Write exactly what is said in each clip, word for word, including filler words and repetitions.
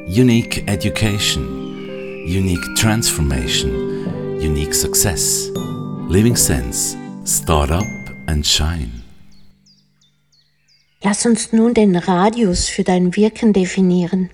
Unique education, unique transformation, unique success, living sense, start up and shine. Lass uns nun den Radius für dein Wirken definieren.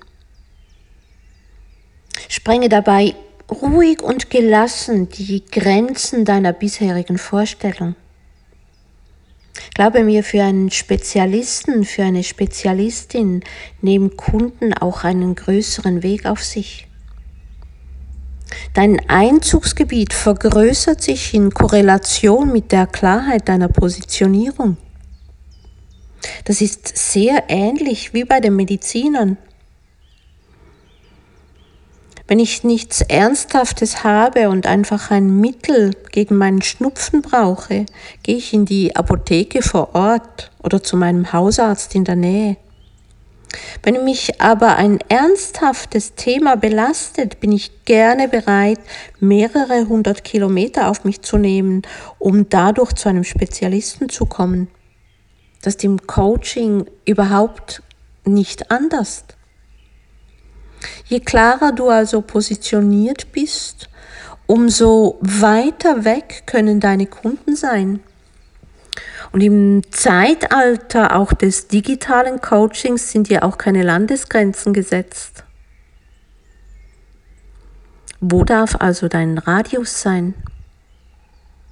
Sprenge dabei ruhig und gelassen die Grenzen deiner bisherigen Vorstellung. Glaube mir, für einen Spezialisten, für eine Spezialistin nehmen Kunden auch einen größeren Weg auf sich. Dein Einzugsgebiet vergrößert sich in Korrelation mit der Klarheit deiner Positionierung. Das ist sehr ähnlich wie bei den Medizinern. Wenn ich nichts Ernsthaftes habe und einfach ein Mittel gegen meinen Schnupfen brauche, gehe ich in die Apotheke vor Ort oder zu meinem Hausarzt in der Nähe. Wenn mich aber ein ernsthaftes Thema belastet, bin ich gerne bereit, mehrere hundert Kilometer auf mich zu nehmen, um dadurch zu einem Spezialisten zu kommen. Das ist im Coaching überhaupt nicht anders. Je klarer du also positioniert bist, umso weiter weg können deine Kunden sein. Und im Zeitalter auch des digitalen Coachings sind ja auch keine Landesgrenzen gesetzt. Wo darf also dein Radius sein?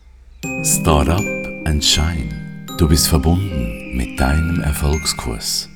Start up and shine. Du bist verbunden mit deinem Erfolgskurs.